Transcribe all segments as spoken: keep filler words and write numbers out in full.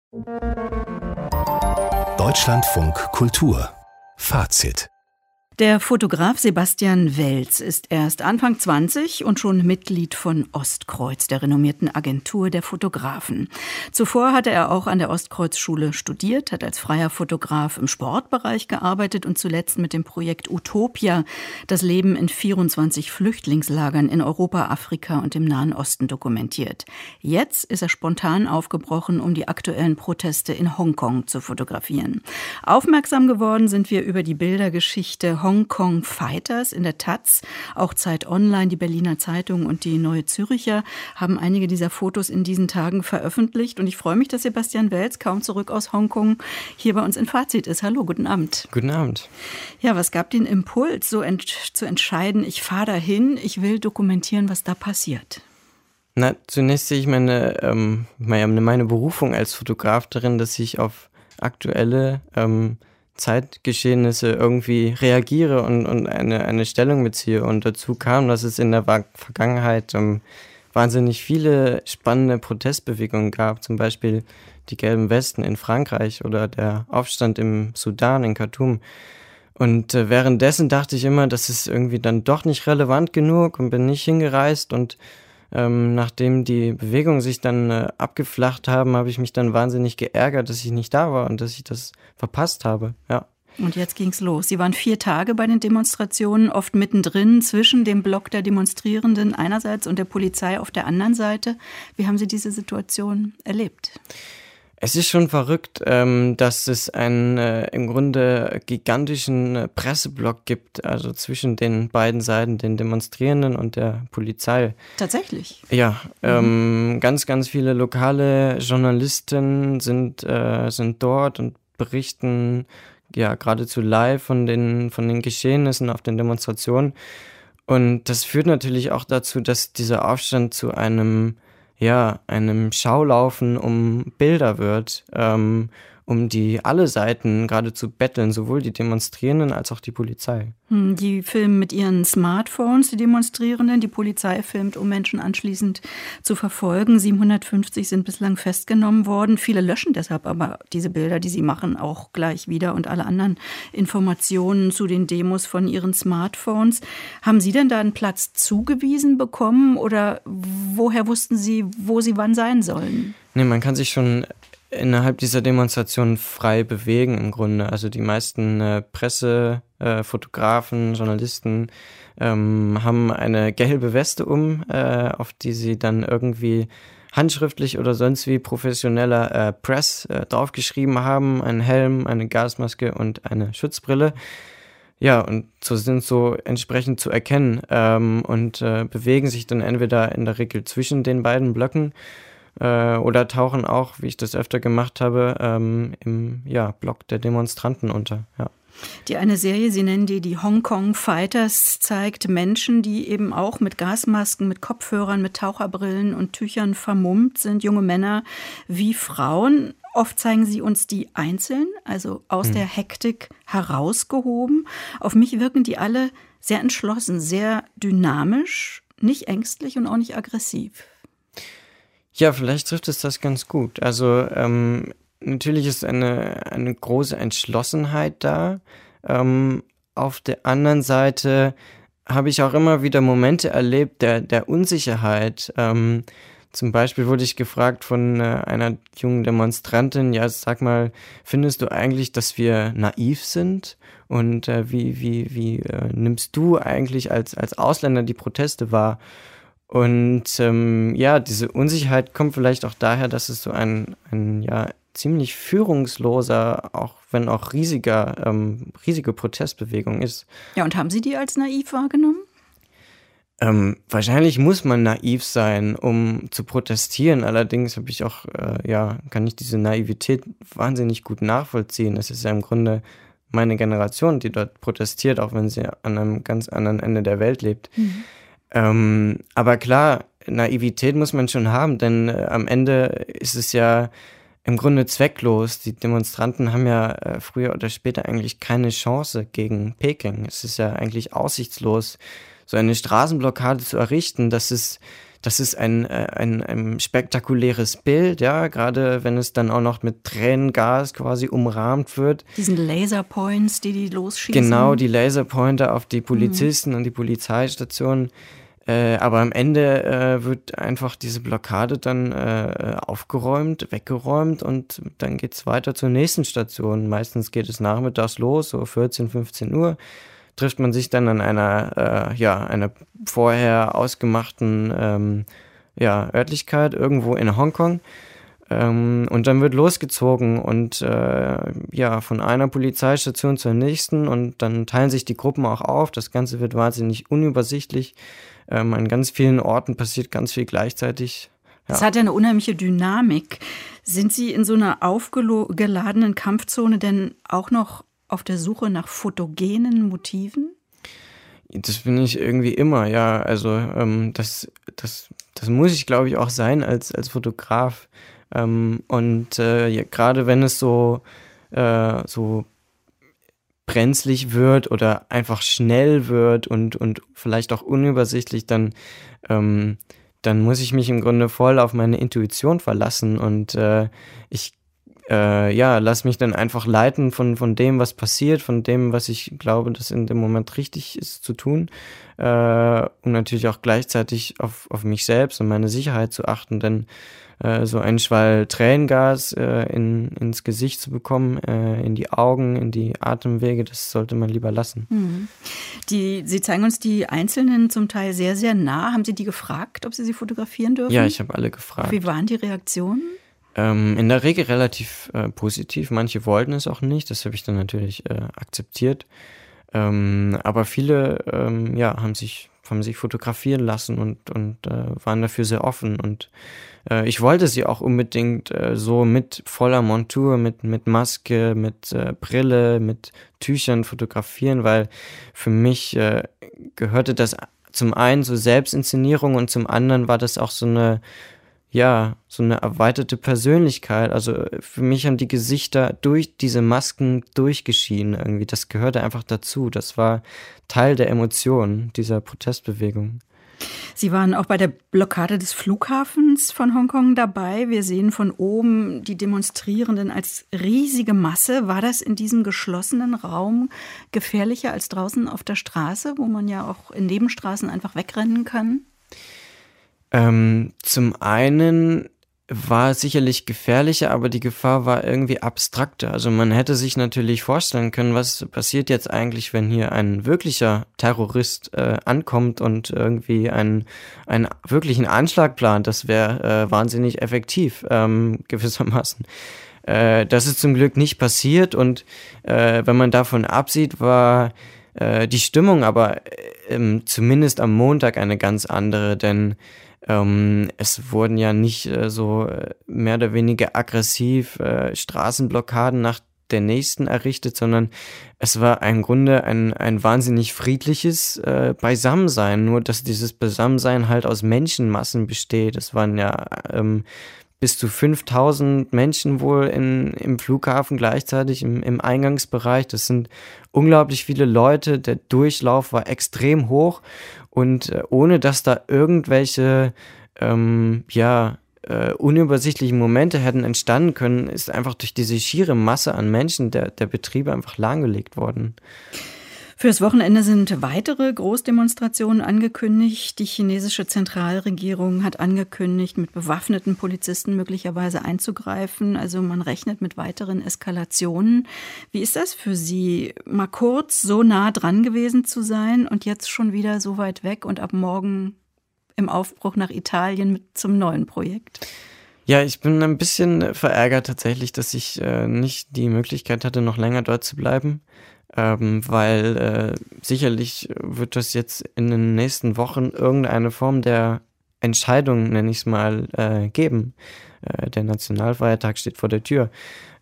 Deutschlandfunk Kultur Fazit. Der Fotograf Sebastian Welz ist erst Anfang zwanzig und schon Mitglied von Ostkreuz, der renommierten Agentur der Fotografen. Zuvor hatte er auch an der Ostkreuz-Schule studiert, hat als freier Fotograf im Sportbereich gearbeitet und zuletzt mit dem Projekt Utopia das Leben in vierundzwanzig Flüchtlingslagern in Europa, Afrika und im Nahen Osten dokumentiert. Jetzt ist er spontan aufgebrochen, um die aktuellen Proteste in Hongkong zu fotografieren. Aufmerksam geworden sind wir über die Bildergeschichte Hongkong Fighters in der Taz, auch Zeit Online, die Berliner Zeitung und die Neue Zürcher haben einige dieser Fotos in diesen Tagen veröffentlicht. Und ich freue mich, dass Sebastian Welz, kaum zurück aus Hongkong, hier bei uns in Fazit ist. Hallo, guten Abend. Guten Abend. Ja, was gab den Impuls, so ent- zu entscheiden, ich fahre dahin, ich will dokumentieren, was da passiert? Na, zunächst sehe ich meine, ähm, meine Berufung als Fotograf darin, dass ich auf aktuelle ähm, Zeitgeschehnisse irgendwie reagiere und, und eine, eine Stellung beziehe. Und dazu kam, dass es in der Vergangenheit ähm, wahnsinnig viele spannende Protestbewegungen gab, zum Beispiel die Gelben Westen in Frankreich oder der Aufstand im Sudan, in Khartoum. Und äh, währenddessen dachte ich immer, das ist irgendwie dann doch nicht relevant genug und bin nicht hingereist. Und ähm, nachdem die Bewegungen sich dann äh, abgeflacht haben, habe ich mich dann wahnsinnig geärgert, dass ich nicht da war und dass ich das verpasst habe, ja. Und jetzt ging's los. Sie waren vier Tage bei den Demonstrationen, oft mittendrin zwischen dem Block der Demonstrierenden einerseits und der Polizei auf der anderen Seite. Wie haben Sie diese Situation erlebt? Es ist schon verrückt, ähm, dass es einen äh, im Grunde gigantischen äh, Presseblock gibt, also zwischen den beiden Seiten, den Demonstrierenden und der Polizei. Tatsächlich? Ja, ähm, mhm. ganz, ganz viele lokale Journalisten sind, äh, sind dort und berichten ja geradezu live von den, von den Geschehnissen auf den Demonstrationen. Und das führt natürlich auch dazu, dass dieser Aufstand zu einem ja, einem Schaulaufen um Bilder wird, ähm, um die alle Seiten geradezu betteln, sowohl die Demonstrierenden als auch die Polizei. Die filmen mit ihren Smartphones, die Demonstrierenden. Die Polizei filmt, um Menschen anschließend zu verfolgen. siebenhundertfünfzig sind bislang festgenommen worden. Viele löschen deshalb aber diese Bilder, die sie machen, auch gleich wieder und alle anderen Informationen zu den Demos von ihren Smartphones. Haben Sie denn da einen Platz zugewiesen bekommen oder woher wussten Sie, wo Sie wann sein sollen? Nee, man kann sich schon innerhalb dieser Demonstration frei bewegen im Grunde. Also die meisten äh, Presse, äh, Fotografen, Journalisten ähm, haben eine gelbe Weste um, äh, auf die sie dann irgendwie handschriftlich oder sonst wie professioneller äh, Press äh, draufgeschrieben haben. Einen Helm, eine Gasmaske und eine Schutzbrille. Ja, und so sind so entsprechend zu erkennen ähm, und äh, bewegen sich dann entweder in der Regel zwischen den beiden Blöcken oder tauchen auch, wie ich das öfter gemacht habe, ähm, im ja, Block der Demonstranten unter. Ja. Die eine Serie, Sie nennen die die Hongkong Fighters, zeigt Menschen, die eben auch mit Gasmasken, mit Kopfhörern, mit Taucherbrillen und Tüchern vermummt sind, junge Männer wie Frauen. Oft zeigen sie uns die einzeln, also aus hm. der Hektik herausgehoben. Auf mich wirken die alle sehr entschlossen, sehr dynamisch, nicht ängstlich und auch nicht aggressiv. Ja, vielleicht trifft es das ganz gut. Also ähm, natürlich ist eine, eine große Entschlossenheit da. Ähm, auf der anderen Seite habe ich auch immer wieder Momente erlebt der, der Unsicherheit. Ähm, zum Beispiel wurde ich gefragt von äh, einer jungen Demonstrantin, ja, sag mal, findest du eigentlich, dass wir naiv sind? Und äh, wie, wie, wie äh, nimmst du eigentlich als, als Ausländer die Proteste wahr? Und ähm, ja, diese Unsicherheit kommt vielleicht auch daher, dass es so ein, ein ja, ziemlich führungsloser, auch wenn auch riesiger, ähm, riesige Protestbewegung ist. Ja, und haben Sie die als naiv wahrgenommen? Ähm, wahrscheinlich muss man naiv sein, um zu protestieren. Allerdings habe ich auch, äh, ja, kann ich diese Naivität wahnsinnig gut nachvollziehen. Es ist ja im Grunde meine Generation, die dort protestiert, auch wenn sie an einem ganz anderen Ende der Welt lebt. Mhm. Ähm, aber klar, Naivität muss man schon haben, denn äh, am Ende ist es ja im Grunde zwecklos. Die Demonstranten haben ja äh, früher oder später eigentlich keine Chance gegen Peking. Es ist ja eigentlich aussichtslos, so eine Straßenblockade zu errichten. Das ist das ist ein, äh, ein, ein spektakuläres Bild, ja, gerade wenn es dann auch noch mit Tränengas quasi umrahmt wird. Diesen Laserpoints, die die losschießen. Genau, die Laserpointer auf die Polizisten mhm. und die Polizeistationen. Äh, aber am Ende äh, wird einfach diese Blockade dann äh, aufgeräumt, weggeräumt und dann geht es weiter zur nächsten Station. Meistens geht es nachmittags los, so vierzehn, fünfzehn Uhr. Trifft man sich dann an einer, äh, ja, einer vorher ausgemachten ähm, ja, Örtlichkeit irgendwo in Hongkong. Ähm, und dann wird losgezogen und äh, ja, von einer Polizeistation zur nächsten und dann teilen sich die Gruppen auch auf. Das Ganze wird wahnsinnig unübersichtlich. Ähm, an ganz vielen Orten passiert ganz viel gleichzeitig. Ja. Es hat ja eine unheimliche Dynamik. Sind Sie in so einer aufgeladenen Kampfzone denn auch noch auf der Suche nach fotogenen Motiven? Das bin ich irgendwie immer, ja. Also ähm, das, das, das muss ich, glaube ich, auch sein als, als Fotograf. Ähm, und äh, ja, gerade wenn es so, äh, so brenzlig wird oder einfach schnell wird und, und vielleicht auch unübersichtlich, dann, ähm, dann muss ich mich im Grunde voll auf meine Intuition verlassen und äh, ich äh, ja, lass mich dann einfach leiten von, von dem, was passiert, von dem, was ich glaube, dass in dem Moment richtig ist zu tun, äh, um natürlich auch gleichzeitig auf, auf mich selbst und meine Sicherheit zu achten, denn äh, so ein Schwall Tränengas äh, in, ins Gesicht zu bekommen, äh, in die Augen, in die Atemwege, das sollte man lieber lassen. Mhm. Die, Sie zeigen uns die Einzelnen zum Teil sehr, sehr nah. Haben Sie die gefragt, ob Sie sie fotografieren dürfen? Ja, ich habe alle gefragt. Wie waren die Reaktionen? Ähm, in der Regel relativ äh, positiv. Manche wollten es auch nicht, das habe ich dann natürlich äh, akzeptiert. Ähm, aber viele ähm, ja, haben sich, haben sich fotografieren lassen und, und äh, waren dafür sehr offen. Und äh, ich wollte sie auch unbedingt äh, so mit voller Montur, mit, mit Maske, mit äh, Brille, mit Tüchern fotografieren, weil für mich äh, gehörte das zum einen zur Selbstinszenierung und zum anderen war das auch so eine ja, so eine erweiterte Persönlichkeit. Also für mich haben die Gesichter durch diese Masken durchgeschienen irgendwie. Das gehörte einfach dazu. Das war Teil der Emotionen dieser Protestbewegung. Sie waren auch bei der Blockade des Flughafens von Hongkong dabei. Wir sehen von oben die Demonstrierenden als riesige Masse. War das in diesem geschlossenen Raum gefährlicher als draußen auf der Straße, wo man ja auch in Nebenstraßen einfach wegrennen kann? Ähm, zum einen war es sicherlich gefährlicher, aber die Gefahr war irgendwie abstrakter. Also man hätte sich natürlich vorstellen können, was passiert jetzt eigentlich, wenn hier ein wirklicher Terrorist äh, ankommt und irgendwie einen, einen wirklichen Anschlag plant. Das wäre äh, wahnsinnig effektiv, ähm, gewissermaßen. Äh, das ist zum Glück nicht passiert und äh, wenn man davon absieht, war äh, die Stimmung aber äh, zumindest am Montag eine ganz andere, denn Ähm, es wurden ja nicht äh, so äh, mehr oder weniger aggressiv äh, Straßenblockaden nach der nächsten errichtet, sondern es war im Grunde ein, ein wahnsinnig friedliches äh, Beisammensein, nur dass dieses Beisammensein halt aus Menschenmassen besteht. Es waren ja ähm, bis zu fünftausend Menschen wohl in, im Flughafen gleichzeitig im, im Eingangsbereich. Das sind unglaublich viele Leute, der Durchlauf war extrem hoch. Und äh, ohne dass da irgendwelche ähm, ja, äh, unübersichtlichen Momente hätten entstanden können, ist einfach durch diese schiere Masse an Menschen der, der Betrieb einfach lahmgelegt worden. Fürs Wochenende sind weitere Großdemonstrationen angekündigt. Die chinesische Zentralregierung hat angekündigt, mit bewaffneten Polizisten möglicherweise einzugreifen. Also man rechnet mit weiteren Eskalationen. Wie ist das für Sie, mal kurz so nah dran gewesen zu sein und jetzt schon wieder so weit weg und ab morgen im Aufbruch nach Italien mit zum neuen Projekt? Ja, ich bin ein bisschen verärgert tatsächlich, dass ich äh, nicht die Möglichkeit hatte, noch länger dort zu bleiben. Ähm, weil äh, sicherlich wird das jetzt in den nächsten Wochen irgendeine Form der Entscheidung, nenne ich es mal, äh, geben. Äh, der Nationalfeiertag steht vor der Tür.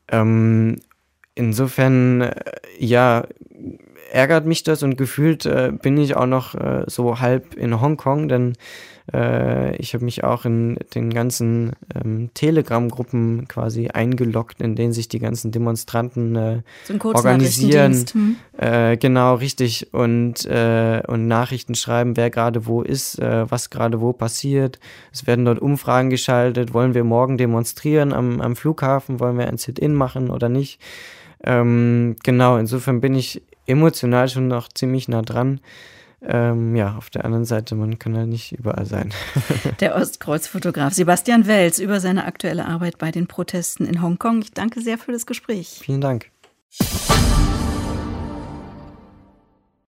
Ähm, insofern, äh, ja, ärgert mich das und gefühlt äh, bin ich auch noch äh, so halb in Hongkong, denn Äh, ich habe mich auch in den ganzen ähm, Telegram-Gruppen quasi eingeloggt, in denen sich die ganzen Demonstranten äh, so ein organisieren. Hm. Äh, genau, richtig. Und, äh, und Nachrichten schreiben, wer gerade wo ist, äh, was gerade wo passiert. Es werden dort Umfragen geschaltet. Wollen wir morgen demonstrieren am, am Flughafen? Wollen wir ein Sit-in machen oder nicht? Ähm, genau, insofern bin ich emotional schon noch ziemlich nah dran. Ähm, ja, auf der anderen Seite, man kann halt nicht überall sein. Der Ostkreuz-Fotograf Sebastian Welz über seine aktuelle Arbeit bei den Protesten in Hongkong. Ich danke sehr für das Gespräch. Vielen Dank.